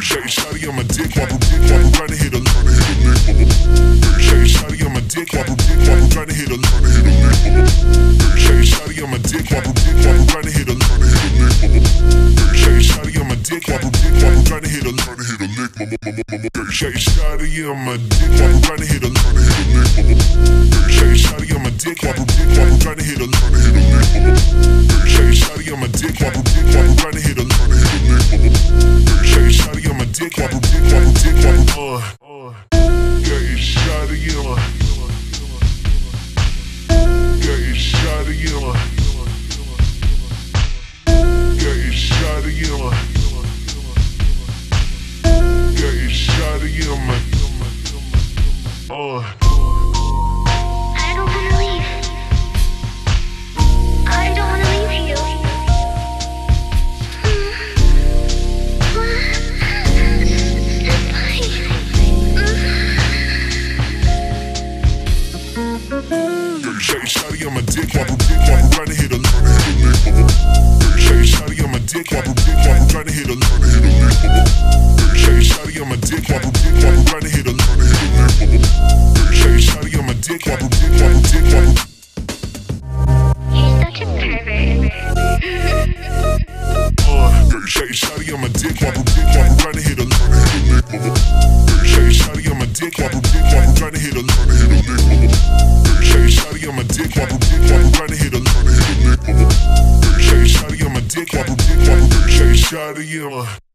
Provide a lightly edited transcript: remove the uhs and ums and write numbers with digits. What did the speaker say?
Shawty on my dick, wobble, trying to hit a lick. Shawty on my dick, wobble, trying to hit a lick. Shawty on my dick, wobble, trying to hit a lick. Shawty on my dick, wobble, trying to hit a lick. Shawty on my dick, wobble, trying to hit a lick. Shawty on my dick, wobble, trying to hit a lick. Shawty on my dick, wobble, trying to hit a lick. Shawty on my dick, wobble, dick wobble. Yeah, shawty on my. Yeah, shawty on my. Yeah, shawty on my. Yeah, shawty on my. I don't wanna leave. I don't wanna leave you. Shawty on my dick, wobble, trying to hit a lick. Shawty on my dick, wobble, trying to hit a lick. Shawty on my dick, wobble, trying to hit a lick. Shawty on my dick, wobble, dick wobble. You're such a pervert. Shawty on my dick, wobble, trying to hit a lick. Shawty on my dick, wobble, trying to hit a lick. Shawty on my dick, wobble, trying to hit a lick. Shawty on my dick, wobble, shawty on my.